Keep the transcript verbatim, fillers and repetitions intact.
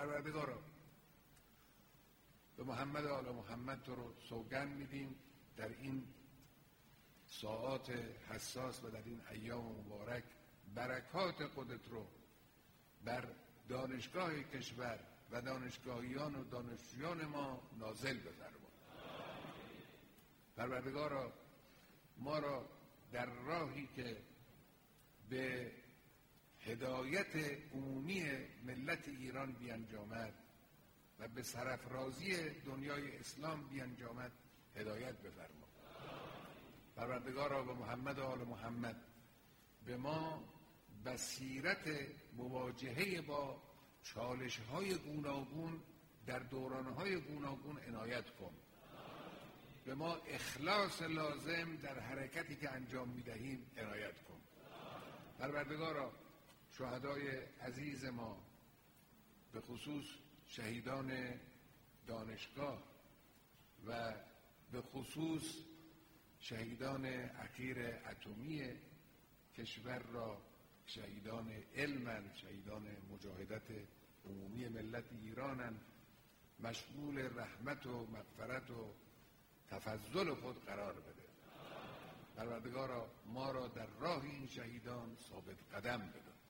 پروردگارا به محمد و آل محمد تو رو سوگند میدیم در این ساعات حساس و در این ایام مبارک برکات خودت رو بر دانشگاه کشور و دانشگاهیان و دانشجویان ما نازل بفرما. پروردگارا ما را در راهی که به هدایت عمومی ملت ایران بیانجامد و به سرافرازی دنیای اسلام بیانجامد هدایت بفرما. پروردگارا به محمد و آل محمد به ما بصیرت مواجهه با چالش‌های گوناگون در دوران‌های گوناگون عنایت کن. به ما اخلاص لازم در حرکتی که انجام می‌دهیم عنایت کن. پروردگارا شهدای عزیز ما به خصوص شهیدان دانشگاه و به خصوص شهیدان اخیر اتمی کشور را شهیدان علمن، شهیدان مجاهدت عمومی ملت ایرانن، مشمول رحمت و مغفرت و تفضل خود قرار بده. پروردگارا ما را در راه این شهیدان ثابت قدم بده.